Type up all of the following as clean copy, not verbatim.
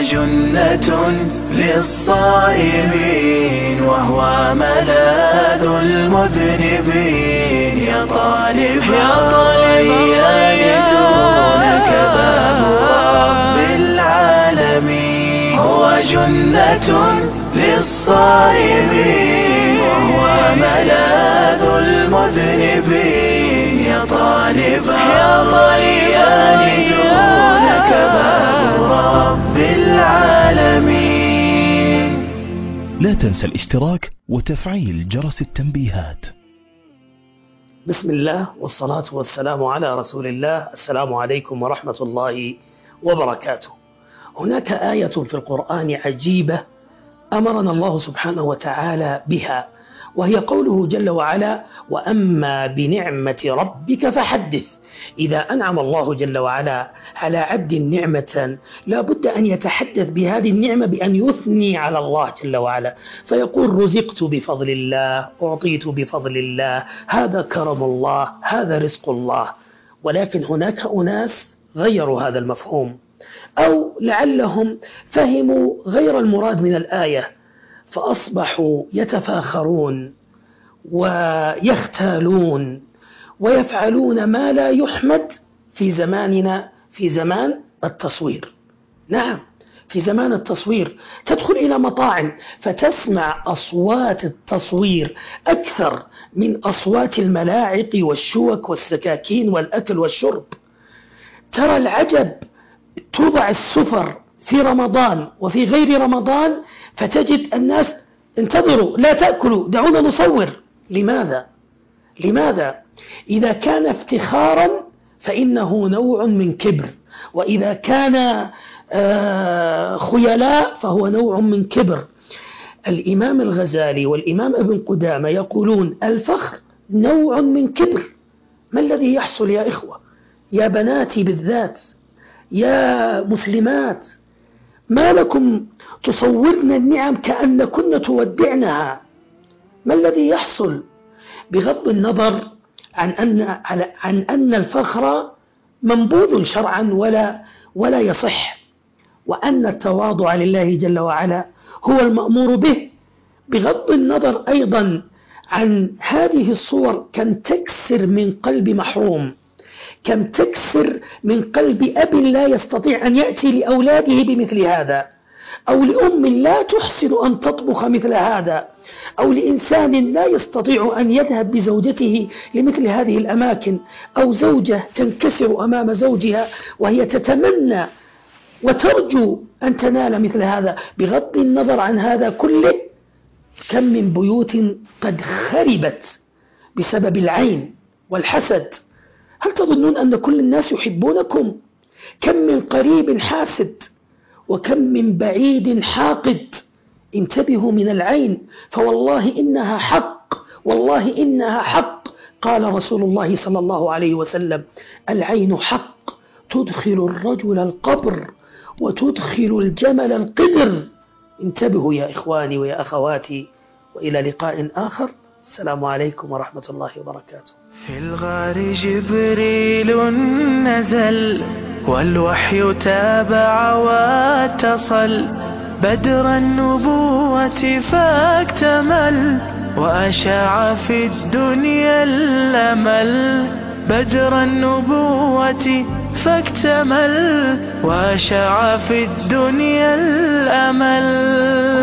جنة للصائمين وهو ملاذ المذنبين. يا طالبا دونك باب رب العالمين. هو جنة للصائمين وهو ملاذ المذنبين. يا طالبا دونك باب رب العالمين. لا تنسى الاشتراك وتفعيل جرس التنبيهات. بسم الله والصلاة والسلام على رسول الله. السلام عليكم ورحمة الله وبركاته. هناك آية في القرآن عجيبة أمرنا الله سبحانه وتعالى بها، وهي قوله جل وعلا: وأما بنعمة ربك فحدث. إذا أنعم الله جل وعلا على عبد نعمة لا بد أن يتحدث بهذه النعمة بأن يثني على الله جل وعلا، فيقول: رزقت بفضل الله، أعطيت بفضل الله، هذا كرم الله، هذا رزق الله. ولكن هناك أناس غيروا هذا المفهوم، أو لعلهم فهموا غير المراد من الآية، فأصبحوا يتفاخرون ويختالون ويفعلون ما لا يحمد في زماننا، في زمان التصوير. نعم، في زمان التصوير تدخل إلى مطاعم فتسمع أصوات التصوير أكثر من أصوات الملاعق والشوك والسكاكين والأكل والشرب. ترى العجب، توضع السفر في رمضان وفي غير رمضان فتجد الناس: انتظروا، لا تأكلوا، دعونا نصور. لماذا؟ إذا كان افتخارا فإنه نوع من كبر، وإذا كان خيلاء فهو نوع من كبر. الإمام الغزالي والإمام ابن قدامة يقولون: الفخر نوع من كبر. ما الذي يحصل يا إخوة؟ يا بناتي بالذات، يا مسلمات، ما لكم تصورن النعم كأنكن تودعنها؟ ما الذي يحصل؟ بغض النظر عن أن الفخر منبوذ شرعا ولا يصح، وأن التواضع لله جل وعلا هو المأمور به، بغض النظر أيضا عن هذه الصور كم تكسر من قلب محروم، كم تكسر من قلب أب لا يستطيع أن يأتي لأولاده بمثل هذا، أو لأم لا تحسن أن تطبخ مثل هذا، أو لإنسان لا يستطيع أن يذهب بزوجته لمثل هذه الأماكن، أو زوجة تنكسر أمام زوجها وهي تتمنى وترجو أن تنال مثل هذا. بغض النظر عن هذا كله، كم من بيوت قد خربت بسبب العين والحسد. هل تظنون أن كل الناس يحبونكم؟ كم من قريب حاسد، وكم من بعيد حاقد. انتبهوا من العين، فوالله إنها حق، والله إنها حق. قال رسول الله صلى الله عليه وسلم: العين حق، تدخل الرجل القبر وتدخل الجمل القدر. انتبهوا يا إخواني ويا أخواتي، وإلى لقاء آخر. السلام عليكم ورحمة الله وبركاته. في الغار جبريل نزل والوحي تابع واتصل، بدر النبوة فاكتمل وأشاع في الدنيا الأمل. بدر النبوة فاكتمل وأشاع في الدنيا الأمل.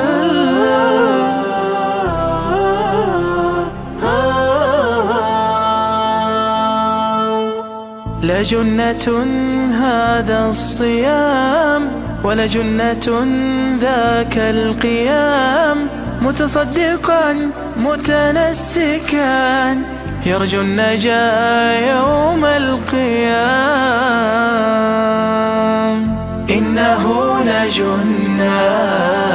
لجنة هذا الصيام ولجنة ذاك القيام، متصدقا متنسكا يرجو النجاة يوم القيام. إنه لجنة